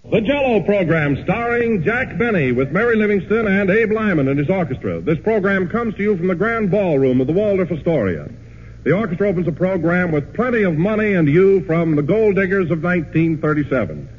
The Jell-O program starring Jack Benny with Mary Livingston and Abe Lyman and his orchestra. This program comes to you from the Grand Ballroom of the Waldorf Astoria. The orchestra opens the program with Plenty of Money and You from the Gold Diggers of 1937.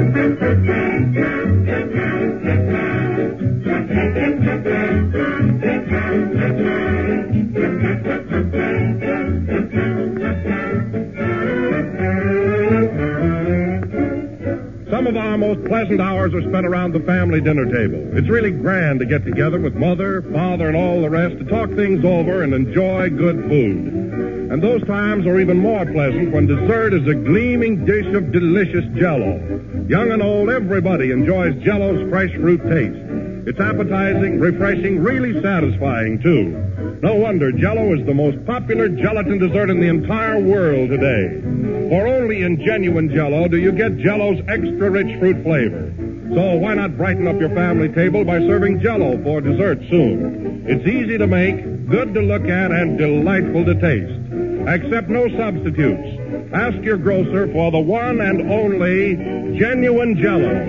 Some of our most pleasant hours are spent around the family dinner table. It's really grand to get together with mother, father, and all the rest to talk things over and enjoy good food. And those times are even more pleasant when dessert is a gleaming dish of delicious Jell-O. Young and old, everybody enjoys Jell-O's fresh fruit taste. It's appetizing, refreshing, really satisfying, too. No wonder Jell-O is the most popular gelatin dessert in the entire world today. For only in genuine Jell-O do you get Jell-O's extra-rich fruit flavor. So why not brighten up your family table by serving Jell-O for dessert soon? It's easy to make, good to look at, and delightful to taste. Accept no substitutes. Ask your grocer for the one and only genuine Jell-O.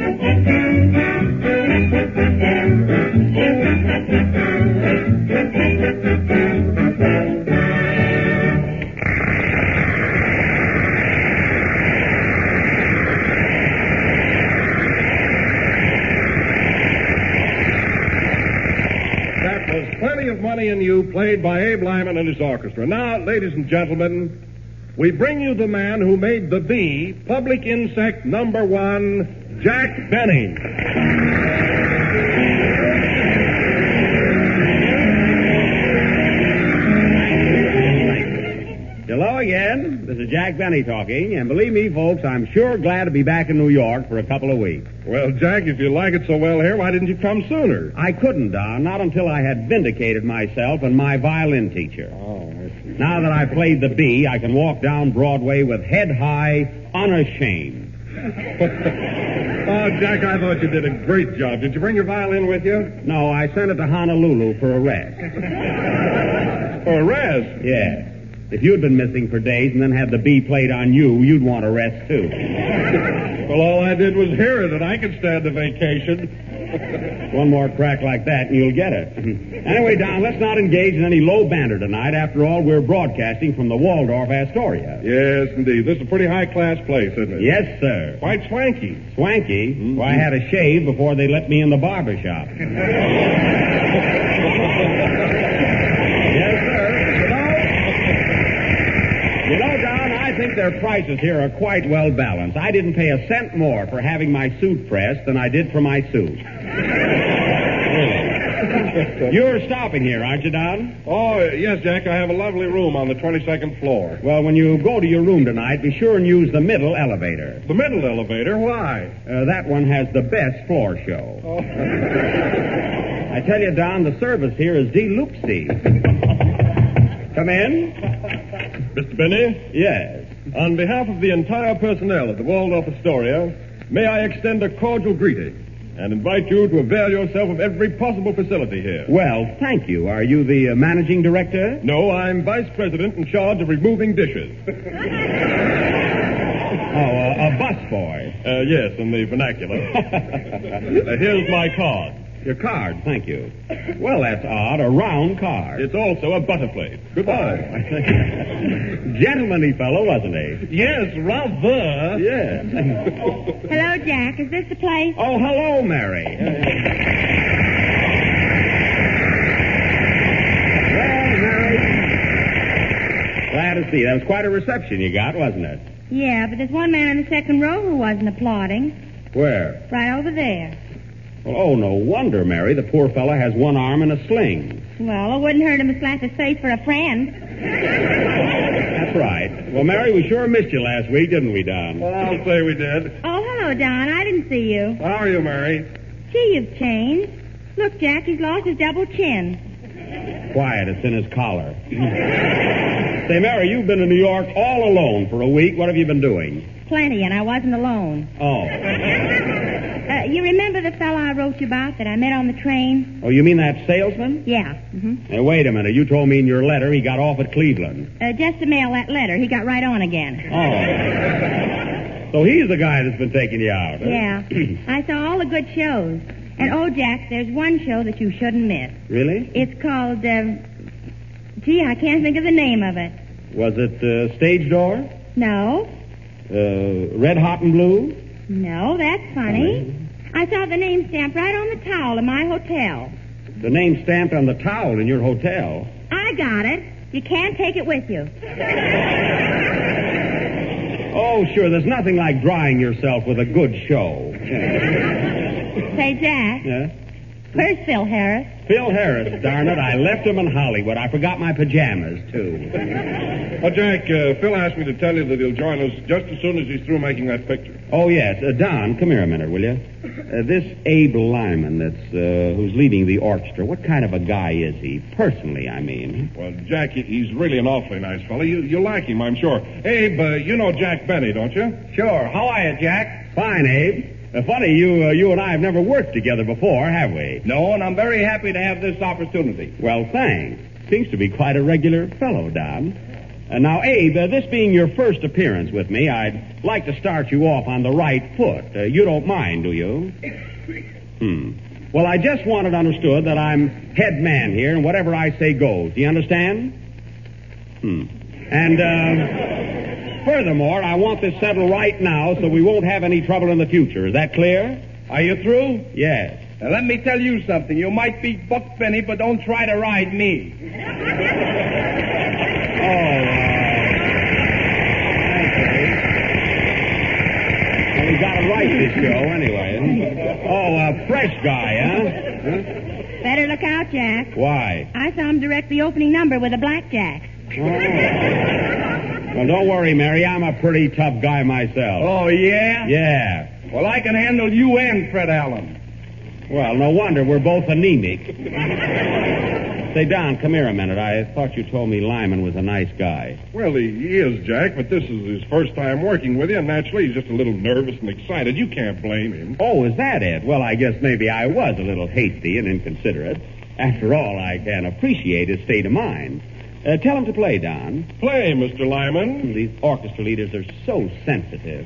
Plenty of Money in You, played by Abe Lyman and his orchestra. Now, ladies and gentlemen, we bring you the man who made the bee public insect number one, Jack Benny. Hello again. This is Jack Benny talking, and believe me, folks, I'm sure glad to be back in New York for a couple of weeks. Well, Jack, if you like it so well here, why didn't you come sooner? I couldn't, Don, not until I had vindicated myself and my violin teacher. Oh, I see. Now that I've played the bee, I can walk down Broadway with head high, unashamed. Oh, Jack, I thought you did a great job. Did you bring your violin with you? No, I sent it to Honolulu for a rest. For a rest? Yes. If you'd been missing for days and then had the bee played on you, you'd want a rest, too. Well, all I did was hear it, and I could stand a vacation. One more crack like that, and you'll get it. Anyway, Don, let's not engage in any low banter tonight. After all, we're broadcasting from the Waldorf Astoria. Yes, indeed. This is a pretty high-class place, isn't it? Yes, sir. Quite swanky. Swanky? Mm-hmm. Well, I had a shave before they let me in the barber shop. Yes, sir. You know, Don, I think their prices here are quite well balanced. I didn't pay a cent more for having my suit pressed than I did for my suit. You're stopping here, aren't you, Don? Oh, yes, Jack. I have a lovely room on the 22nd floor. Well, when you go to your room tonight, be sure and use the middle elevator. The middle elevator? Why? That one has the best floor show. Oh. I tell you, Don, the service here is de-loopsy. Come in. Mr. Benny? Yes. On behalf of the entire personnel at the Waldorf Astoria, may I extend a cordial greeting and invite you to avail yourself of every possible facility here. Well, thank you. Are you the managing director? No, I'm vice president in charge of removing dishes. A busboy. Yes, in the vernacular. Here's my card. Your card, thank you. Well, that's odd, a round card. It's also a butterplate. Goodbye. Gentlemanly fellow, wasn't he? Yes, rather. Yes. Hello, Jack. Is this the place? Oh, hello, Mary. Well, Mary. Glad to see you. That was quite a reception you got, wasn't it? Yeah, but there's one man in the second row who wasn't applauding. Where? Right over there. Well, oh, no wonder, Mary. The poor fella has one arm in a sling. Well, it wouldn't hurt him to slap his face for a friend. That's right. Well, Mary, we sure missed you last week, didn't we, Don? Well, I'll say we did. Oh, hello, Don. I didn't see you. How are you, Mary? Gee, you've changed. Look, Jack, he's lost his double chin. Quiet, it's in his collar. Say, Mary, you've been in New York all alone for a week. What have you been doing? Plenty, and I wasn't alone. Oh. You remember the fellow I wrote you about that I met on the train? Oh, you mean that salesman? Yeah. Mm-hmm. Now, wait a minute. You told me in your letter he got off at Cleveland. Just to mail that letter. He got right on again. Oh. So he's the guy that's been taking you out. Huh? Yeah. I saw all the good shows. And, oh, Jack, there's one show that you shouldn't miss. Really? It's called, gee, I can't think of the name of it. Was it Stage Door? No. Red Hot and Blue? No, that's funny. I saw the name stamped right on the towel in my hotel. The name stamped on the towel in your hotel? I got it. You can't take it with you. Oh, sure. There's nothing like drying yourself with a good show. Say, Jack. Yeah? Where's Phil Harris? Phil Harris, darn it. I left him in Hollywood. I forgot my pajamas, too. Oh, Jack, Phil asked me to tell you that he'll join us just as soon as he's through making that picture. Oh, yes. Don, come here a minute, will you? This Abe Lyman who's leading the orchestra, what kind of a guy is he? Personally, I mean. Well, Jack, he's really an awfully nice fellow. You like him, I'm sure. Abe, you know Jack Benny, don't you? Sure. How are you, Jack? Fine, Abe. Funny, you and I have never worked together before, have we? No, and I'm very happy to have this opportunity. Well, thanks. Seems to be quite a regular fellow, Don. Now, Abe, this being your first appearance with me, I'd like to start you off on the right foot. You don't mind, do you? Well, I just want it understood that I'm head man here, and whatever I say goes. Do you understand? And, furthermore, I want this settled right now so we won't have any trouble in the future. Is that clear? Are you through? Yes. Now, let me tell you something. You might beat Buck Benny, but don't try to ride me. Well, we got to write this show anyway. Oh, fresh guy, huh? Better look out, Jack. Why? I saw him direct the opening number with a blackjack. Well, don't worry, Mary. I'm a pretty tough guy myself. Oh, yeah? Yeah. Well, I can handle you and Fred Allen. Well, no wonder. We're both anemic. Say, Don, come here a minute. I thought you told me Lyman was a nice guy. Well, he is, Jack, but this is his first time working with you, and naturally he's just a little nervous and excited. You can't blame him. Oh, is that it? Well, I guess maybe I was a little hasty and inconsiderate. After all, I can appreciate his state of mind. Tell him to play, Don. Play, Mr. Lyman. These orchestra leaders are so sensitive.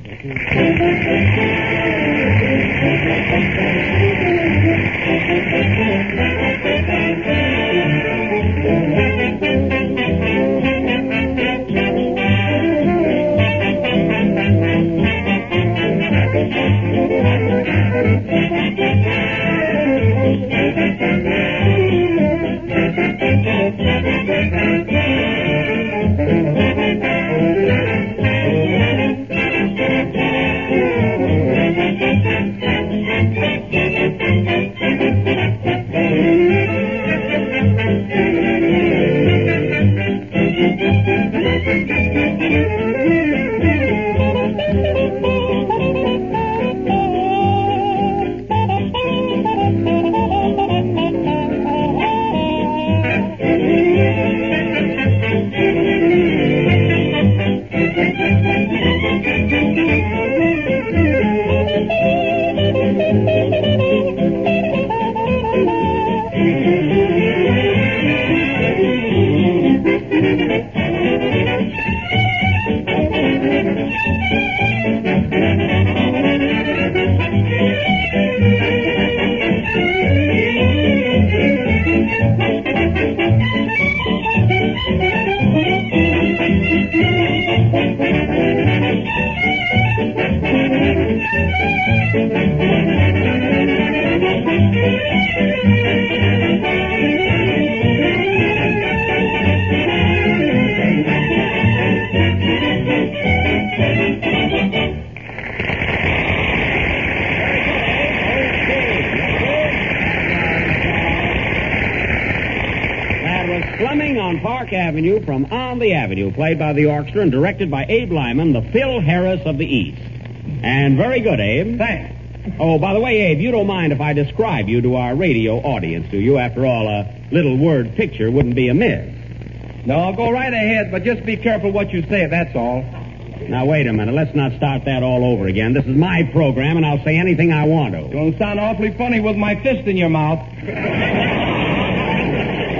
Avenue from On the Avenue, played by the orchestra and directed by Abe Lyman, the Phil Harris of the East. And very good, Abe. Thanks. Oh, by the way, Abe, you don't mind if I describe you to our radio audience, do you? After all, a little word picture wouldn't be amiss. No, go right ahead, but just be careful what you say, that's all. Now, wait a minute. Let's not start that all over again. This is my program, and I'll say anything I want to. You'll sound awfully funny with my fist in your mouth.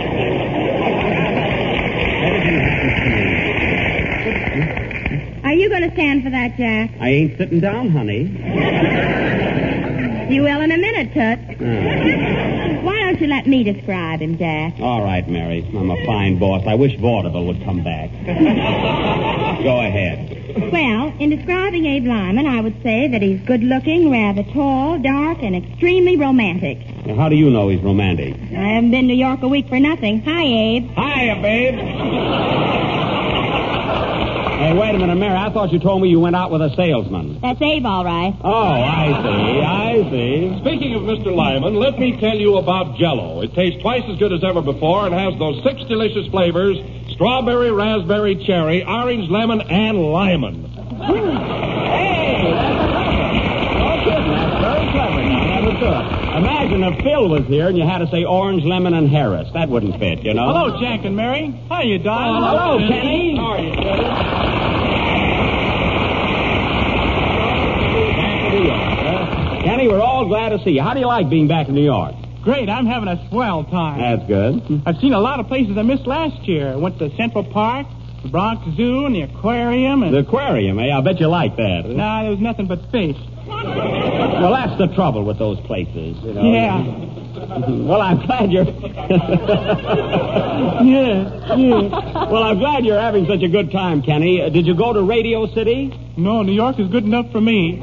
Are you going to stand for that, Jack? I ain't sitting down, honey. You will in a minute, Toots. Why don't you let me describe him, Jack? All right, Mary. I'm a fine boss. I wish Vaudeville would come back. Go ahead. Well, in describing Abe Lyman, I would say that he's good-looking, rather tall, dark, and extremely romantic. Now, how do you know he's romantic? I haven't been to New York a week for nothing. Hi, Abe. Hiya, babe. Hey, wait a minute, Mary. I thought you told me you went out with a salesman. That's Abe, all right. Oh, I see. Speaking of Mr. Lyman, let me tell you about Jell-O. It tastes twice as good as ever before and has those 6 delicious flavors: strawberry, raspberry, cherry, orange, lemon, and Lyman. Hey, that's very clever. Never could. Imagine if Phil was here and you had to say orange, lemon, and Harris. That wouldn't fit, you know. Hello, Jack and Mary. How you, darling? Hello, Kenny. How are you, Kenny? Kenny, we're all glad to see you. How do you like being back in New York? Great. I'm having a swell time. That's good. I've seen a lot of places I missed last year. I went to Central Park, the Bronx Zoo, and the aquarium. And... The aquarium, eh? I bet you like that. Nah, there was nothing but fish. Well, that's the trouble with those places, you know. Yeah. Well, I'm glad you're... Yeah. Well, I'm glad you're having such a good time, Kenny. Did you go to Radio City? No, New York is good enough for me.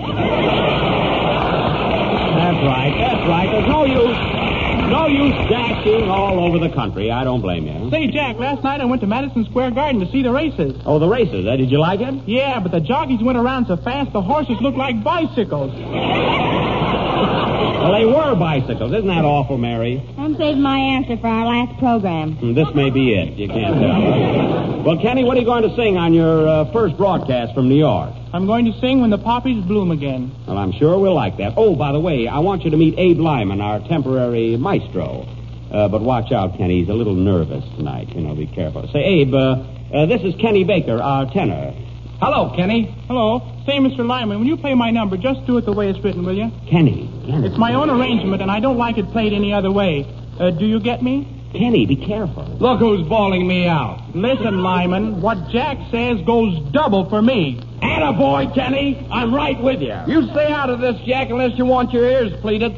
That's right. There's no use dashing all over the country. I don't blame you. Say, Jack, last night I went to Madison Square Garden to see the races. Oh, the races, eh? Did you like it? Yeah, but the jockeys went around so fast the horses looked like bicycles. Well, they were bicycles. Isn't that awful, Mary? I'm saving my answer for our last program. This may be it. You can't tell. Well, Kenny, what are you going to sing on your first broadcast from New York? I'm going to sing When the Poppies Bloom Again. Well, I'm sure we'll like that. Oh, by the way, I want you to meet Abe Lyman, our temporary maestro. But watch out, Kenny. He's a little nervous tonight. You know, be careful. Say, Abe, this is Kenny Baker, our tenor. Hello, Kenny. Hello. Say, Mr. Lyman, when you play my number, just do it the way it's written, will you? Kenny. It's my own arrangement, and I don't like it played any other way. Do you get me? Kenny, be careful. Look who's bawling me out. Listen, Lyman, what Jack says goes double for me. Attaboy, Kenny. I'm right with you. You stay out of this, Jack, unless you want your ears pleated.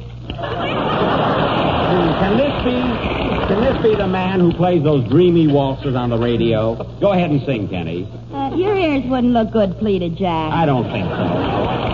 Can this be the man who plays those dreamy waltzes on the radio? Go ahead and sing, Kenny. Your ears wouldn't look good pleated, Jack. I don't think so.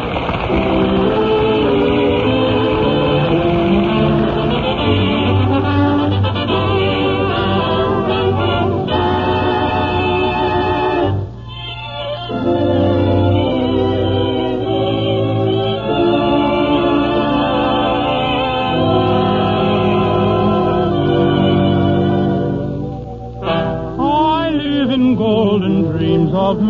Of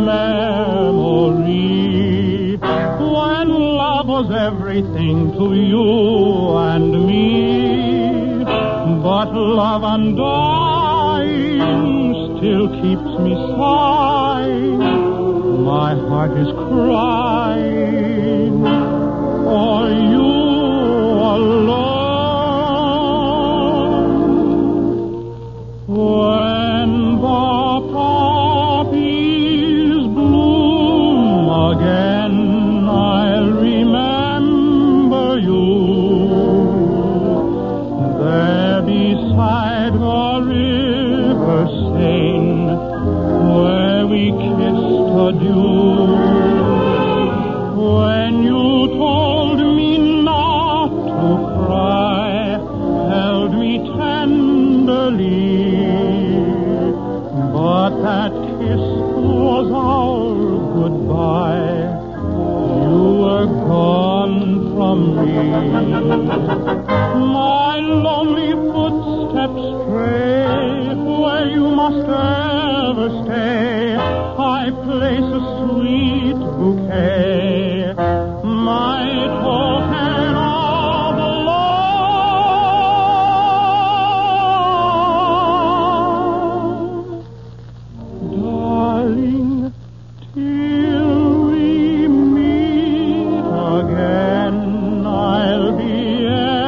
memory, when love was everything to you and me, but love undying still keeps me sighing. My heart is crying for you alone. When the again, I'll remember you there beside the river Seine, where we kissed adieu. When you told me not to cry, held me tenderly, but that kiss was our goodbye. You were gone from me. My lonely footsteps stray where you must ever stay. I place a sweet bouquet, my token of love. Darling, till we meet again, I'll be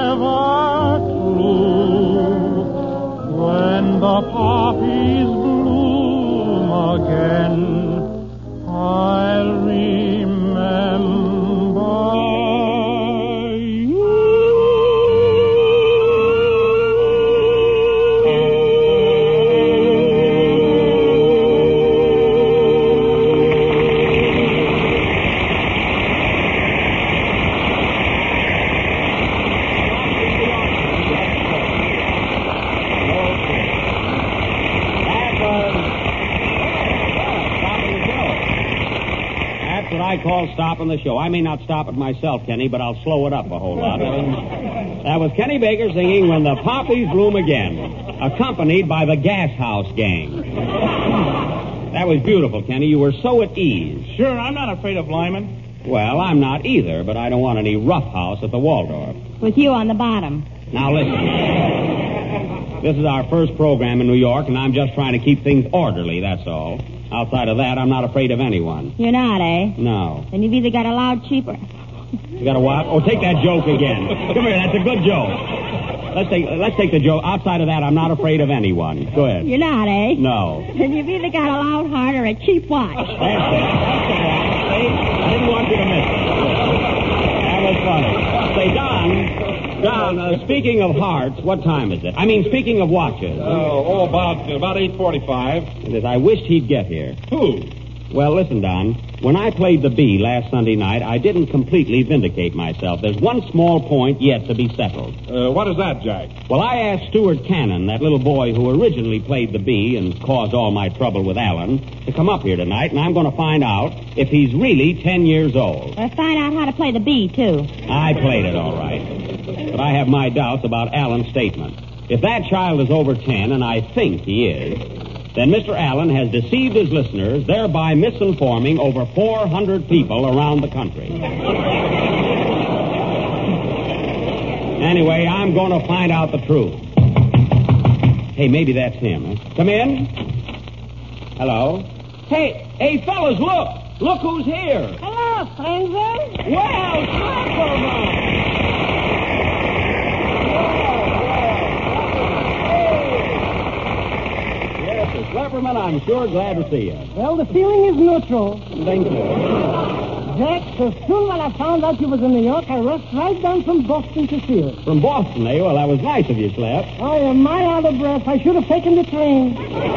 I call stopping the show. I may not stop it myself, Kenny, but I'll slow it up a whole lot. That was Kenny Baker singing When the Poppies Bloom Again, accompanied by the Gas House Gang. That was beautiful, Kenny. You were so at ease. Sure, I'm not afraid of Lyman. Well, I'm not either, but I don't want any roughhouse at the Waldorf. With you on the bottom. Now, listen. This is our first program in New York, and I'm just trying to keep things orderly, that's all. Outside of that, I'm not afraid of anyone. You're not, eh? No. Then you've either got a loud cheaper. You got a what? Oh, take that joke again. Come here, that's a good joke. Let's take the joke. Outside of that, I'm not afraid of anyone. Go ahead. You're not, eh? No. Then you've either got a loud heart or a cheap watch. That's it. See? I didn't want you to miss it. That was funny. Say, Don, speaking of hearts, what time is it? I mean, speaking of watches. About 8:45. I wished he'd get here. Who? Well, listen, Don. When I played the bee last Sunday night, I didn't completely vindicate myself. There's one small point yet to be settled. What is that, Jack? Well, I asked Stuart Cannon, that little boy who originally played the bee and caused all my trouble with Alan, to come up here tonight, and I'm going to find out if he's really 10 years old. Find out how to play the bee, too. I played it all right. But I have my doubts about Alan's statement. If that child is over 10, and I think he is, then Mr. Allen has deceived his listeners, thereby misinforming over 400 people around the country. Anyway, I'm going to find out the truth. Hey, maybe that's him. Huh? Come in. Hello? Hey, fellas, look! Look who's here! Hello, stranger. Well, Slapperman! Slapperman, I'm sure glad to see you. Well, the feeling is neutral. Thank you. Jack, so soon when I found out you was in New York, I rushed right down from Boston to see you. From Boston, eh? Well, that was nice of you, Slap. I am my out of breath. I should have taken the train.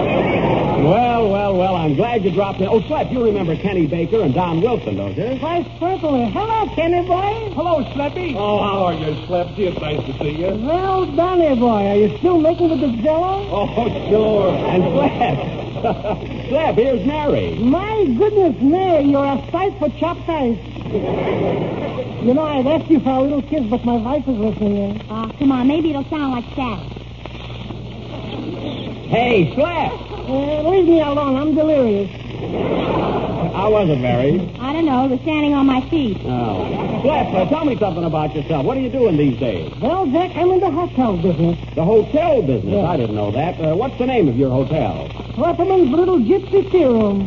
Well, I'm glad you dropped in. Oh, Slap, you remember Kenny Baker and Don Wilson, don't you? Why, certainly. Hello, Kenny boy. Hello, Slappy. Oh, how are you, Slappy? It's nice to see you. Well, Donny boy, are you still making with the jello? Oh, sure. And Slap. Slap, here's Mary. My goodness, Mary, you're a sight for chopped ice. You know, I'd asked you for a little kiss, but my wife is listening in. Oh, come on. Maybe it'll sound like that. Hey, Slap. Leave me alone. I'm delirious. How was it, Mary? I don't know. We're standing on my feet. Oh. Slap, tell me something about yourself. What are you doing these days? Well, Jack, I'm in the hotel business. The hotel business? Yeah. I didn't know that. What's the name of your hotel? Slapperman's Little Gypsy Tea Room.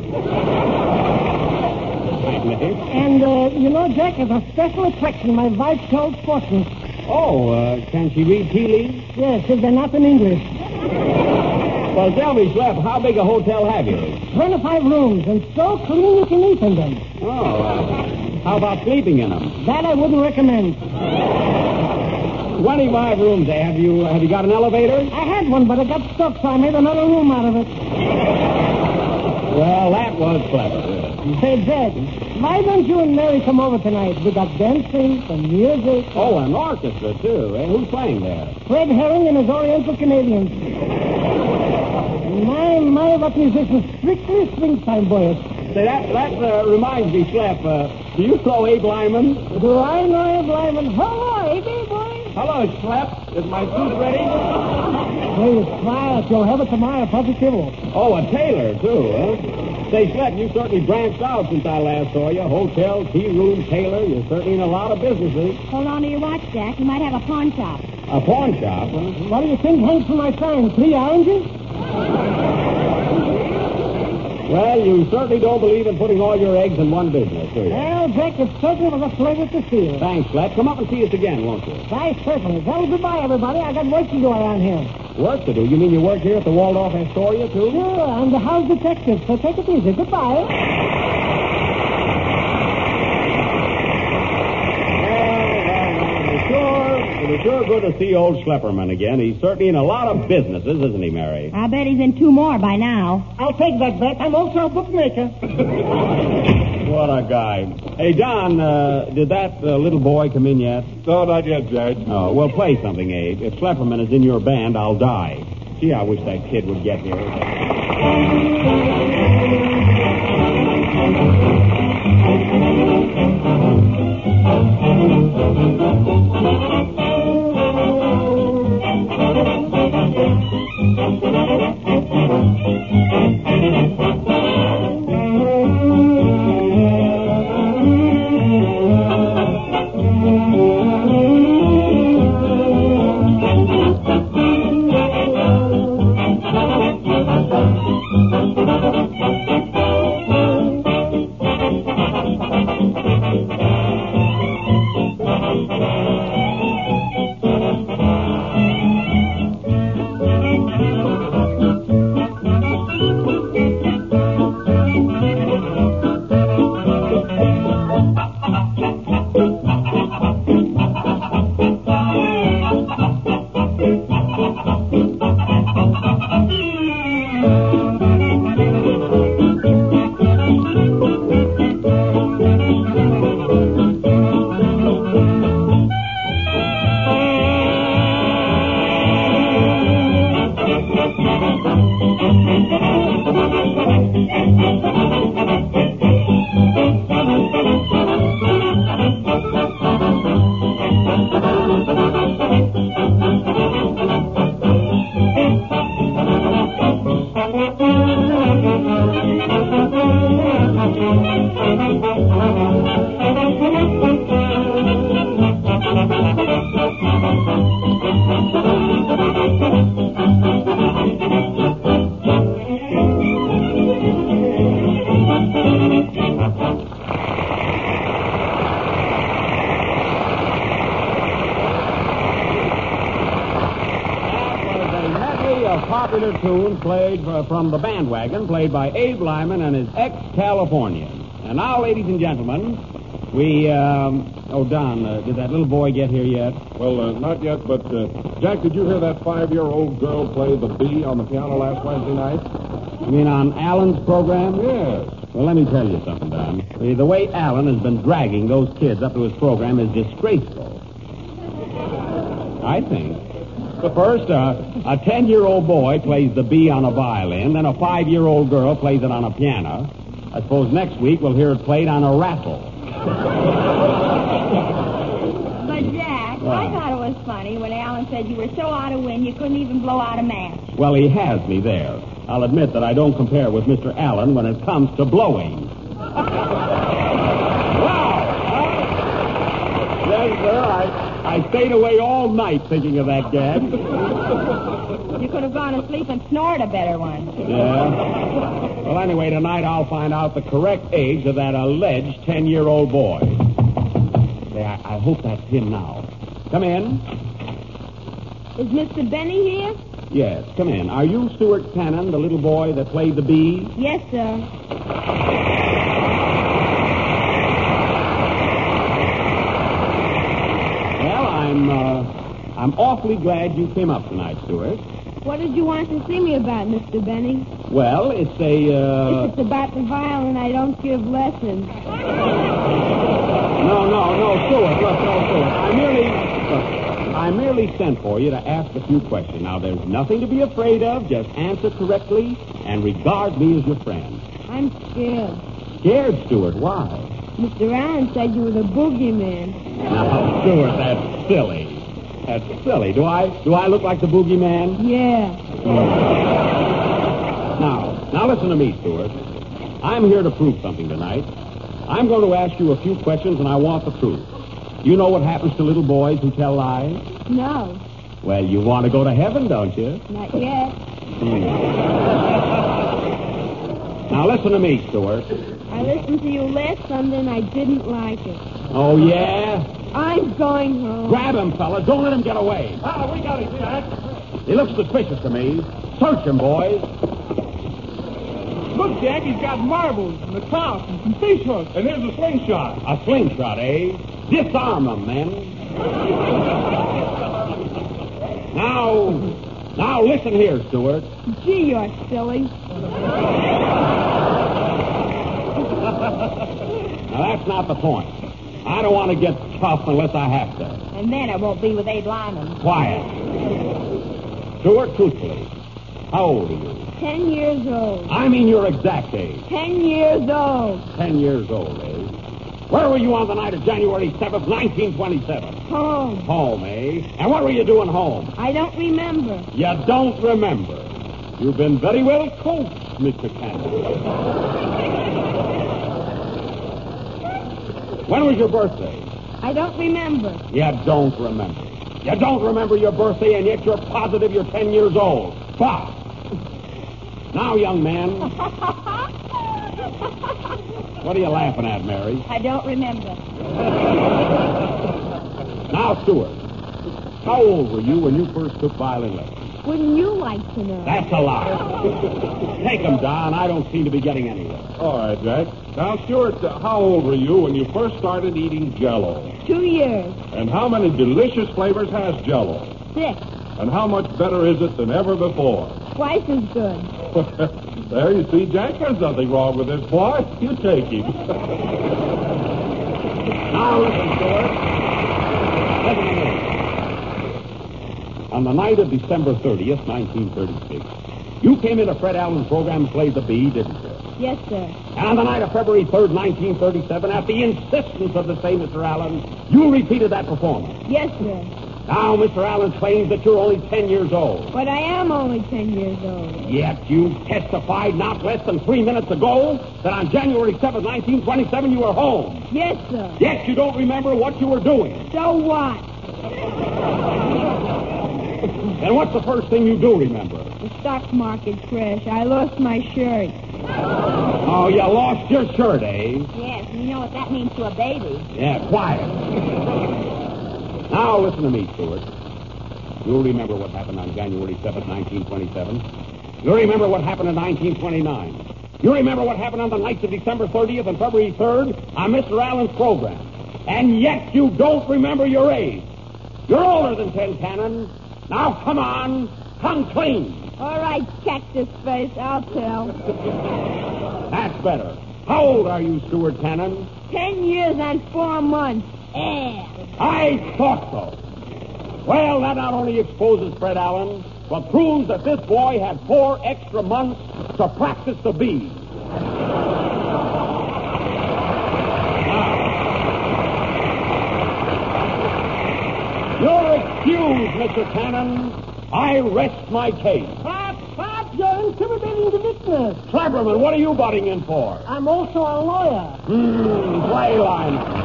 And, you know, Jack, as a special attraction, my wife tells fortunes. Oh, can she read tea leaves? Yes, if they're not in English. Well, tell me, Slap, how big a hotel have you? 25 rooms, and so clean you can eat in them. Oh, how about sleeping in them? That I wouldn't recommend. 25 rooms, eh? Have you got an elevator? I had one, but it got stuck, so I made another room out of it. Well, that was clever. Say, Jack, why don't you and Mary come over tonight? We got dancing and music. Oh, an orchestra, too, eh? Who's playing there? Fred Herring and his Oriental Canadians. My, what musicians. Strictly swing time, boys. Say, that reminds me, Slap, do you know Abe Lyman? Do I know Abe Lyman? Hello, Abe, boy. Hello, Slap. Is my suit ready? Please, quiet. You'll have it tomorrow, positively. Oh, a tailor, too, huh? Say, Slap, you certainly branched out since I last saw you. Hotel, tea room, tailor. You're certainly in a lot of businesses. Hold on to your watch, Jack. You might have a pawn shop. A pawn shop, huh? What do you think hangs from my sign? 3 oranges? Well, you certainly don't believe in putting all your eggs in one business, do you? Well, Jack, it certainly was a pleasure to see you. Thanks, Slap. Come up and see us again, won't you? Why, certainly. Well, goodbye, everybody. I got work to do around here. Work to do? You mean you work here at the Waldorf Astoria, too? Sure, I'm the house detective, so take it easy. Goodbye. It was sure good to see old Schlepperman again. He's certainly in a lot of businesses, isn't he, Mary? I bet he's in 2 more by now. I'll take that bet. I'm also a bookmaker. What a guy. Hey, Don, did that little boy come in yet? No, not yet, Judge. Oh, well, play something, Abe. If Schlepperman is in your band, I'll die. Gee, I wish that kid would get here. Popular tunes played from the bandwagon, played by Abe Lyman and his ex-Californians. And now, ladies and gentlemen, we, Don, did that little boy get here yet? Well, not yet, but, Jack, did you hear that 5-year-old girl play the B on the piano last Wednesday night? You mean on Alan's program? Yes. Well, let me tell you something, Don. The way Alan has been dragging those kids up to his program is disgraceful. I think. First, a 10-year-old boy plays the B on a violin, then a 5-year-old girl plays it on a piano. I suppose next week we'll hear it played on a raffle. But, Jack, I thought it was funny when Alan said you were so out of wind you couldn't even blow out a match. Well, he has me there. I'll admit that I don't compare with Mr. Allen when it comes to blowing. Wow! Yes, sir, I stayed away all night thinking of that gag. You could have gone to sleep and snored a better one. Yeah? Well, anyway, tonight I'll find out the correct age of that alleged 10-year-old boy. Say, I hope that's him now. Come in. Is Mr. Benny here? Yes, come in. Are you Stuart Cannon, the little boy that played the B? Yes, sir. Well, I'm awfully glad you came up tonight, Stuart. What did you want to see me about, Mr. Benny? Well, it's If it's about the violin, I don't give lessons. No, Stuart. Look, no, Stuart. I merely sent for you to ask a few questions. Now, there's nothing to be afraid of. Just answer correctly and regard me as your friend. I'm scared. Scared, Stuart? Why? Mr. Allen said you were the boogeyman. Now, Stuart, that's silly. That's silly. Do I look like the boogeyman? Yeah. Now listen to me, Stuart. I'm here to prove something tonight. I'm going to ask you a few questions, and I want the truth. You know what happens to little boys who tell lies? No, Well, you want to go to heaven, don't you? not yet. Now listen to me, Stuart. I listened to you last Sunday and I didn't like it. Oh, yeah? I'm going home. Grab him, fella. Don't let him get away. Oh, we got it, Jack. He looks suspicious to me. Search him, boys. Look, Jack, he's got marbles and a top and some fish hooks. And here's a slingshot. A slingshot, eh? Disarm them, men. Now listen here, Stuart. Gee, you're silly. Now, that's not the point. I don't want to get tough unless I have to. And then I won't be with Abe Lyman. Quiet. Stuart, truthfully, how old are you? 10 years old. I mean your exact age. 10 years old. 10 years old, eh? Where were you on the night of January 7th, 1927? Home. Home, eh? And what were you doing home? I don't remember. You don't remember. You've been very well coached, Mr. Cannon. When was your birthday? I don't remember. You don't remember. You don't remember your birthday, and yet you're positive you're 10 years old. Bah! Now, young man. What are you laughing at, Mary? I don't remember. Now, Stuart, how old were you when you first took violin lessons? Wouldn't you like to know? That's a lie. Take them, Don. I don't seem to be getting anywhere. All right, Jack. Now, Stuart, how old were you when you first started eating Jell-O? 2 years. And how many delicious flavors has Jell-O? 6. And how much better is it than ever before? Twice as good. There, you see, Jack, there's nothing wrong with this boy. You take him. Now, listen, Stuart. Listen to me. On the night of December 30th, 1936, you came into Fred Allen's program and played the bee, didn't you? Yes, sir. And on the night of February 3rd, 1937, at the insistence of the same Mr. Allen, you repeated that performance. Yes, sir. Now, Mr. Allen claims that you're only 10 years old. But I am only 10 years old. Yet you testified not less than 3 minutes ago that on January 7th, 1927, you were home. Yes, sir. Yet you don't remember what you were doing. So what? And what's the first thing you do remember? The stock market crash. I lost my shirt. Oh, you lost your shirt, eh? Yes, you know what that means to a baby. Yeah, quiet. Now, listen to me, Stuart. You'll remember what happened on January 7th, 1927. You'll remember what happened in 1929. You'll remember what happened on the nights of December 30th and February 3rd on Mr. Allen's program. And yet you don't remember your age. You're older than 10 Cannon. Now, come on. Come clean. All right, Cactus Face, I'll tell. That's better. How old are you, Stuart Cannon? 10 years and 4 months. Yeah. I thought so. Well, that not only exposes Fred Allen, but proves that this boy had 4 extra months to practice the bee. You're excused, Mr. Cannon. I rest my case. Pop, you're intimidating the witness. Cleverman, what are you butting in for? I'm also a lawyer. Play line.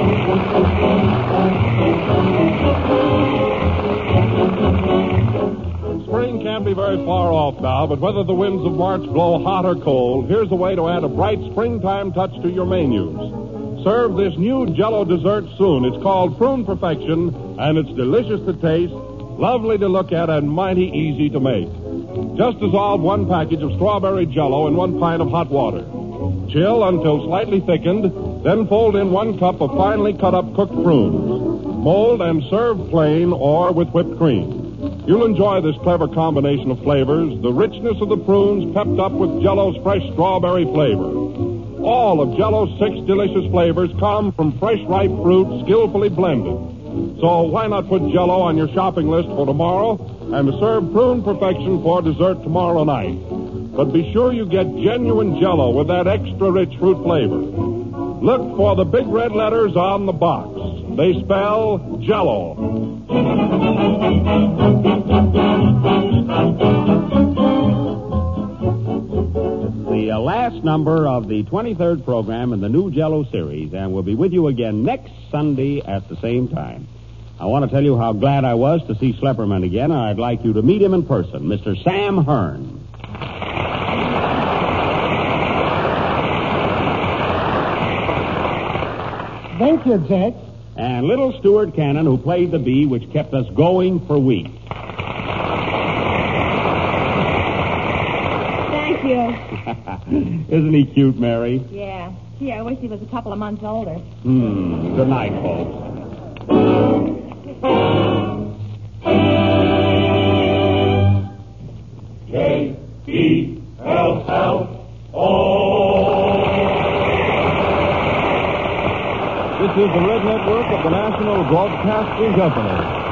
Spring can't be very far off now, but whether the winds of March blow hot or cold, here's a way to add a bright springtime touch to your menus. Serve this new Jell-O dessert soon. It's called Prune Perfection, and it's delicious to taste, lovely to look at, and mighty easy to make. Just dissolve 1 package of strawberry Jell-O in 1 pint of hot water. Chill until slightly thickened, then fold in 1 cup of finely cut up cooked prunes. Mold and serve plain or with whipped cream. You'll enjoy this clever combination of flavors, the richness of the prunes pepped up with Jell-O's fresh strawberry flavor. All of Jell-O's 6 delicious flavors come from fresh, ripe fruit skillfully blended. So why not put Jell-O on your shopping list for tomorrow and serve Prune Perfection for dessert tomorrow night? But be sure you get genuine Jell-O with that extra rich fruit flavor. Look for the big red letters on the box. They spell Jell-O. The last number of the 23rd program in the new Jell-O series, and we'll be with you again next Sunday at the same time. I want to tell you how glad I was to see Schlepperman again, and I'd like you to meet him in person, Mr. Sam Hearn. Thank you, Jack. And little Stuart Cannon, who played the bee, which kept us going for weeks. Thank you. Isn't he cute, Mary? Yeah. Gee, I wish he was a couple of months older. Good night, folks. This is the Red Network of the National Broadcasting Company.